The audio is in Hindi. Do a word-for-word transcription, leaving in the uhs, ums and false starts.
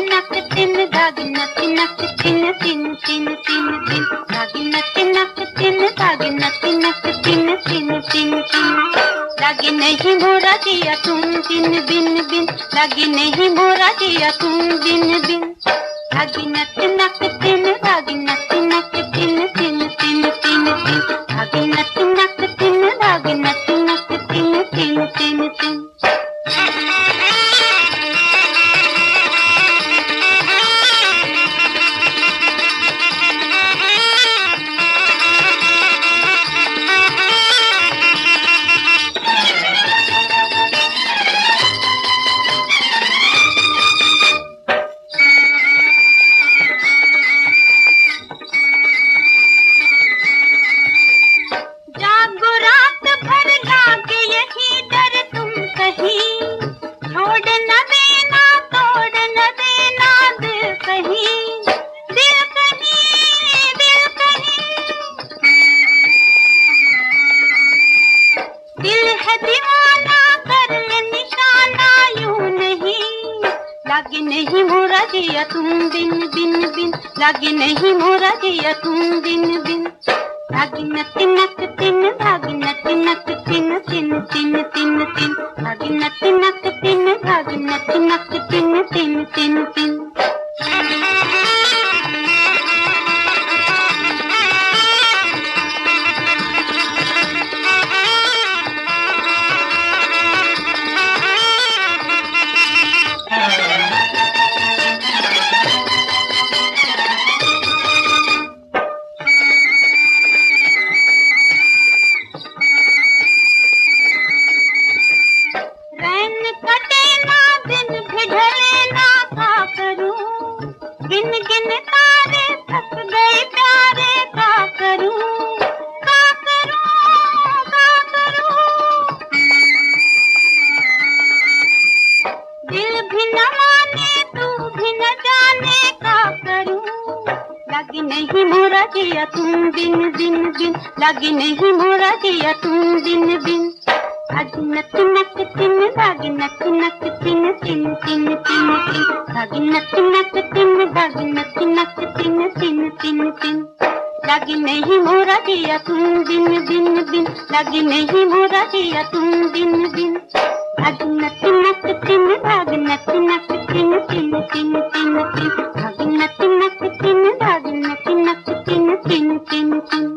नक तिन धागे नक नक तिन तिन तिन तिन तिन धागे नक नक तिन धागे नक नक तिन तिन तिन तिन लगे नहीं मोरा जिया तुम बिन बिन बिन लगे नहीं मोरा जिया तुम बिन बिन धागे नक नक तिन धागे नक नक तिन तिन तिन तिन तिन धागे नक नक तिन धागे नक नक तिन तिन तिन तिन लगे नहीं मोरा जिया तुम बिन बिन बिन लगे नहीं मोरा जिया तुम बिन बिन धागे नक नक तिन धागे नक नक तिन तिन तिन तिन तिन धागे नक नक तिन धागे नक नक तिन तिन तिन तिन गिन गिन तारे थक गए प्यारे का करूं का करूं का करूं दिल भी न माने तू भी न जाने का करूं लगी नहीं मोरा जिया तुम बिन बिन बिन लगी नहीं मोरा जिया तुम बिन बिन धागे नक नक तिन धागे नक नक तिन तिन तिन तिन तिन धागे नक नक तिन धागे नक नक तिन तिन तिन तिन लगे नहीं मोरा जिया तुम बिन बिन बिन लगे नहीं मोरा जिया तुम बिन बिन धागे नक नक तिन धागे नक नक तिन तिन तिन तिन तिन धागे नक नक तिन धागे नक नक तिन तिन तिन तिन